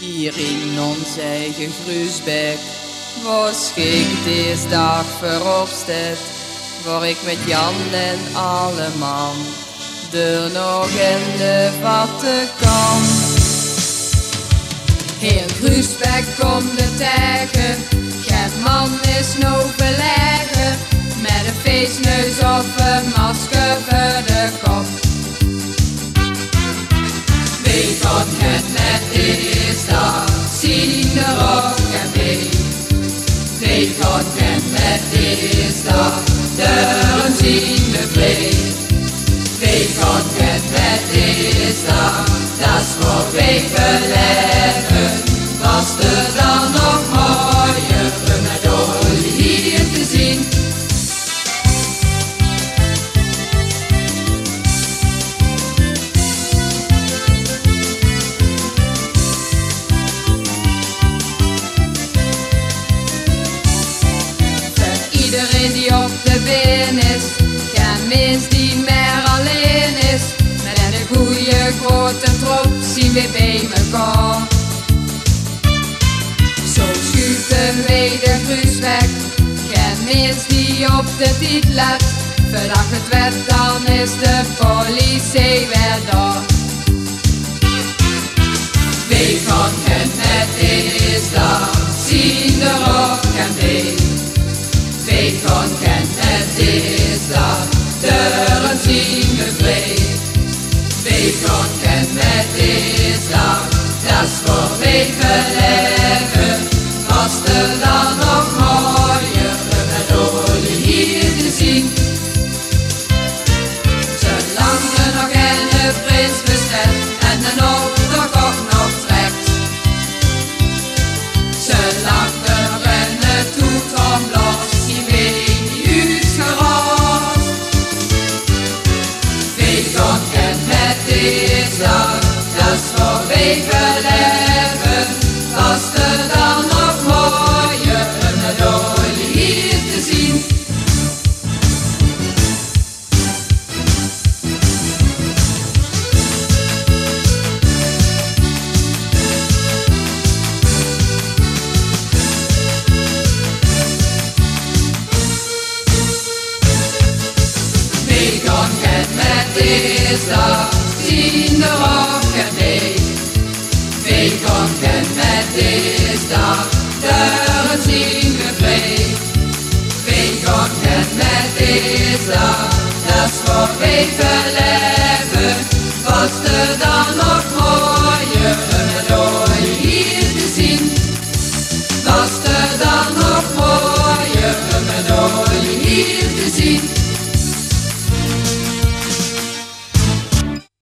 Hier in ons eigen Gruisbeek was ik deze dag veropstet, waar ik met Jan en alle man er nog in de vatten kan. Heel Gruisbeek komt de tegen, geen man is nou verleggen, met een feestneus of een masker voor de kop. Wie gaat het met deze dag, zien de rok en mee. Wie gaat het met deze dag, deuren zien de vlees. Wie gaat het met deze dag, dat is voor week beleven. Was er dan nog mooier met olie hier te zien? Iedereen die op de been is, geen mens die meer alleen is. Met een goeie grote trop zien we bij elkaar. Zo schuiven wij de Gruisbeek, geen mens die op de tijd let. Voordat het werd, dan is de politie weer daar. Wie kan het met deze dag, zien de rok en mee. Wie kan het deze dag, deuren zien de vlees. Wie kan het deze dag, dat is voor week beleven. Was er dan nog mooier met olie hier te zien? Zolang er nog een prins bestaat en de opdracht ook nog trekt. Zolang er nog een toet omlost, zien we die uitgerast. Wie kan het met deze dag, dat is voor week beleven. Was er dan nog mooier met olie hier te zien? Wie kan het met deze dag, zien de rok en mee. Wie kan het met deze dag, deuren zien de vlees. Wie kan het met deze dag, dat is voor week beleven. Was er dan nog